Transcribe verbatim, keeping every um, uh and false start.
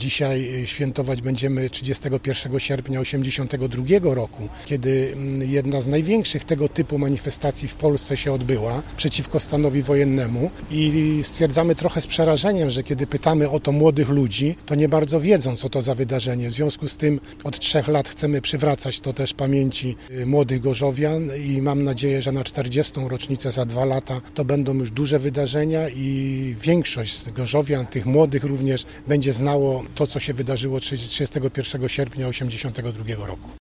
Dzisiaj świętować będziemy trzydziestego pierwszego sierpnia osiemdziesiątego drugiego roku, kiedy jedna z największych tego typu manifestacji w Polsce się odbyła przeciwko stanowi wojennemu i stwierdzamy trochę z przerażeniem, że kiedy pytamy o to młodych ludzi, to nie bardzo wiedzą, co to za wydarzenie. W związku z tym od trzech lat chcemy przywracać to też pamięci młodych gorzowian i mam nadzieję, że na czterdziestą rocznicę za dwa lata to będą już duże wydarzenia i większość z gorzowian, tych młodych również, będzie znało to, co się wydarzyło trzydziestego pierwszego sierpnia osiemdziesiątego drugiego roku.